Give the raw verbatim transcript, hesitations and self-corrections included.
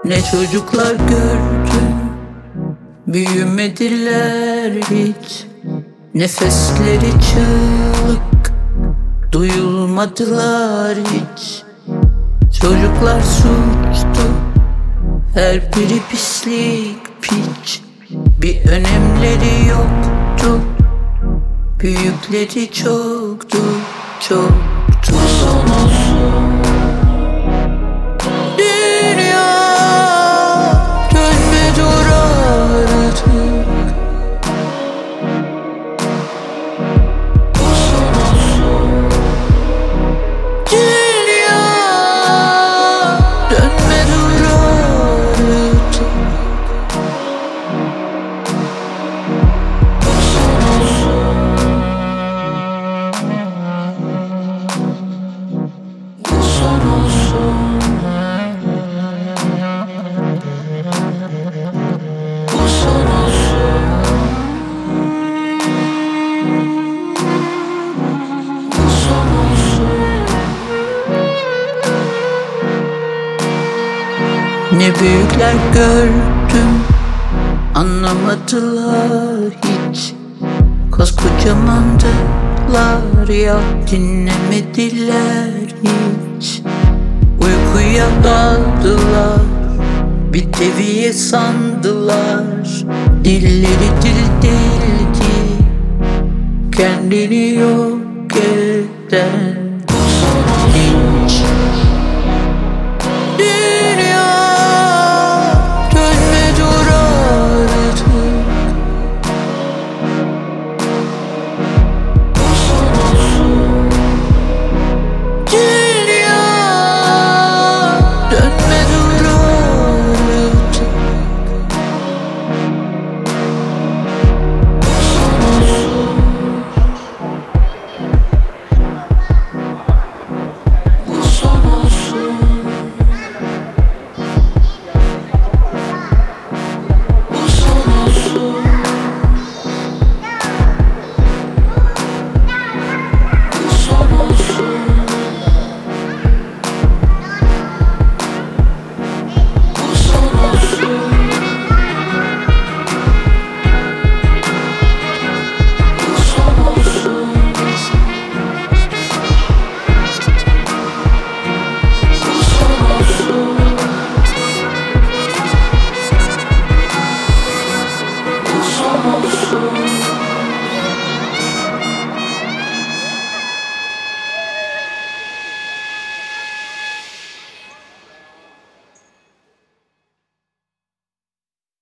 Ne çocuklar gördüm, büyümediler hiç. Nefesleri çığlık, duyulmadılar hiç. Çocuklar suçtu, her biri pislik piç. Bir önemleri yoktu, büyükleri çoktu, çoktu. Son olsun dünya, dönme dur artık. Son olsun dünya, dönme dur artık. Son olsun, son olsun. Bu son olsun, bu son olsun. Ne büyükler gördüm, anlamadılar hiç. Koskocamandılar ya, dinlemediler hiç. Uykuya daldılar, bir deviye sandılar. Dilleri dil değildi, kendini yok eden linç. Dünya, dönme dur artık. Son olsun dünya, dönme dur artık. Son olsun, bu son olsun, bu son olsun, bu son olsun, bu son olsun, bu son olsun, bu son olsun, bu son olsun.